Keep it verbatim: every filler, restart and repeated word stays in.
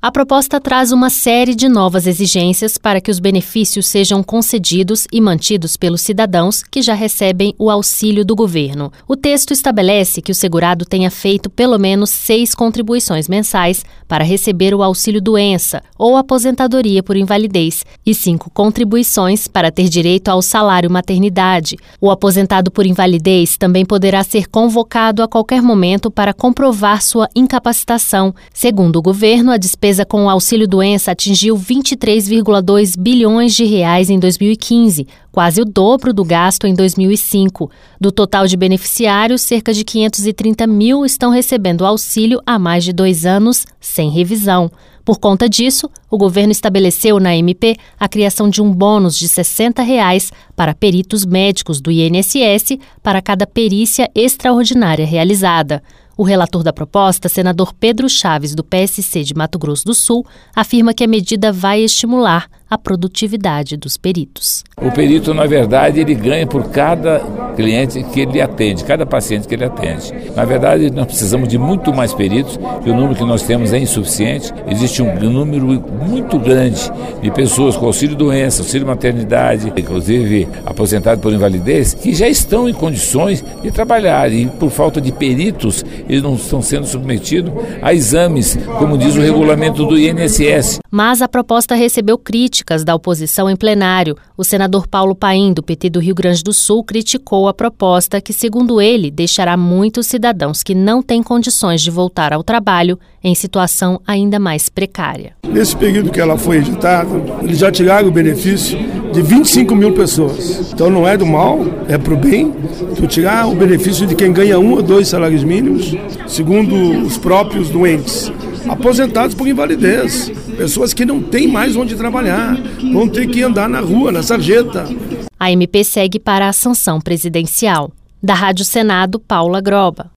A proposta traz uma série de novas exigências para que os benefícios sejam concedidos e mantidos pelos cidadãos que já recebem o auxílio do governo. O texto estabelece que o segurado tenha feito pelo menos seis contribuições mensais para receber o auxílio-doença ou aposentadoria por invalidez e cinco contribuições para ter direito ao salário-maternidade. O aposentado por invalidez também poderá ser convocado a qualquer momento para comprovar sua incapacitação. Segundo o governo, a despesa com o auxílio-doença atingiu vinte e três vírgula dois bilhões de reais em dois mil e quinze, quase o dobro do gasto em dois mil e cinco. Do total de beneficiários, cerca de quinhentos e trinta mil estão recebendo auxílio há mais de dois anos, sem revisão. Por conta disso, o governo estabeleceu na M P a criação de um bônus de sessenta reais para peritos médicos do I N S S para cada perícia extraordinária realizada. O relator da proposta, senador Pedro Chaves, do P S C de Mato Grosso do Sul, afirma que a medida vai estimular a produtividade dos peritos. O perito, na verdade, ele ganha por cada cliente que ele atende, cada paciente que ele atende. Na verdade, nós precisamos de muito mais peritos, e o número que nós temos é insuficiente. Existe um número muito grande de pessoas com auxílio-doença, auxílio-maternidade, inclusive aposentados por invalidez, que já estão em condições de trabalhar e, por falta de peritos, eles não estão sendo submetidos a exames, como diz o regulamento do I N S S. Mas a proposta recebeu críticas da oposição em plenário. O senador Paulo Paim, do P T do Rio Grande do Sul, criticou a proposta que, segundo ele, deixará muitos cidadãos que não têm condições de voltar ao trabalho em situação ainda mais precária. Nesse período que ela foi editada, eles já tiraram o benefício de vinte e cinco mil pessoas. Então não é do mal, é para o bem. Tu tirar o benefício de quem ganha um ou dois salários mínimos, segundo os próprios doentes. Aposentados por invalidez, pessoas que não têm mais onde trabalhar, vão ter que andar na rua, na sarjeta. A M P segue para a sanção presidencial. Da Rádio Senado, Paula Groba.